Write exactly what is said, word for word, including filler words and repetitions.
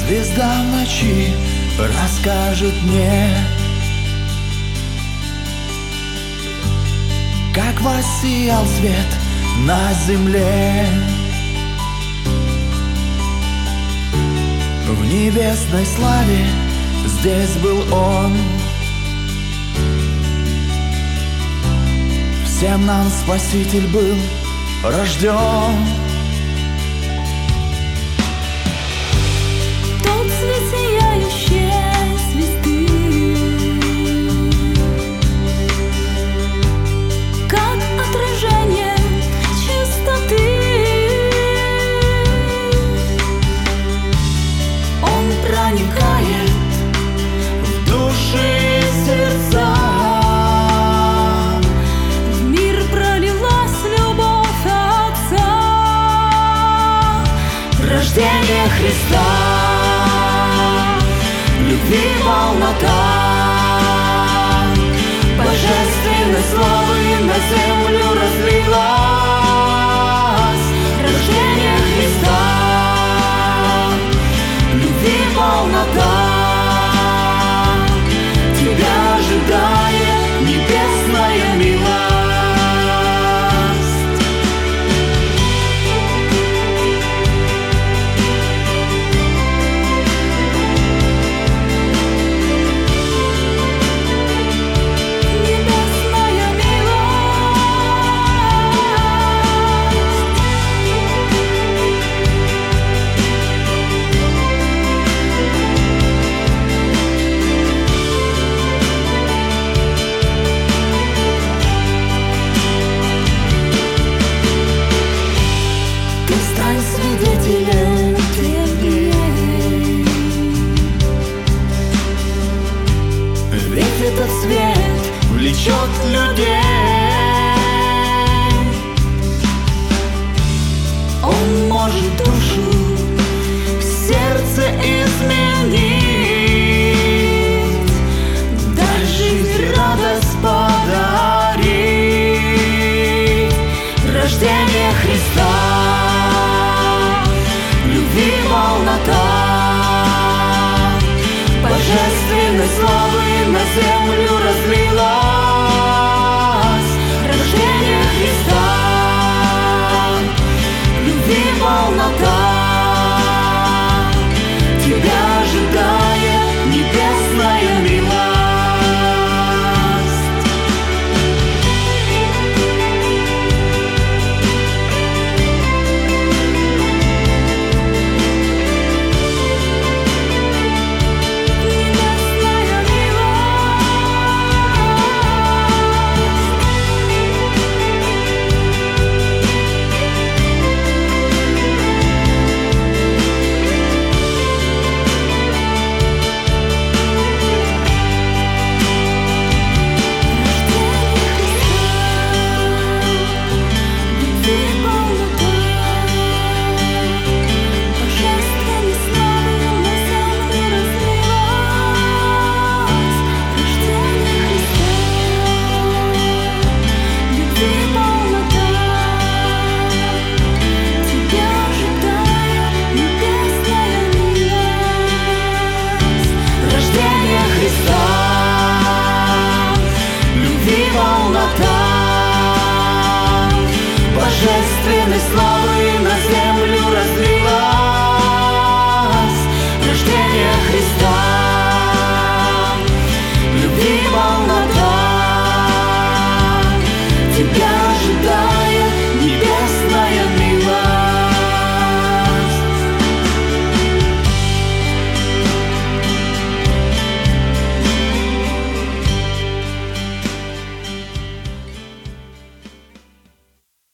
Звезда в ночи расскажет мне, как воссиял свет на земле. В небесной славе здесь был Он. Всем нам Спаситель был рожден. Тот свет сияющей звезды, как отражение чистоты. Он проникает в души и сердца. В мир пролилась любовь Отца. Рождение Христа, любви полнота, божественной славы на землю разлилась. Рождение Христа, любви полнота, тебя ожидает небесная милость. Свидетелем тех дней, ведь этот свет влечет людей. Он может душу в сердце изменить, дай жизнь, радость подарить. Рождение Христа, любви полнота, божественной славы на землю разлилась.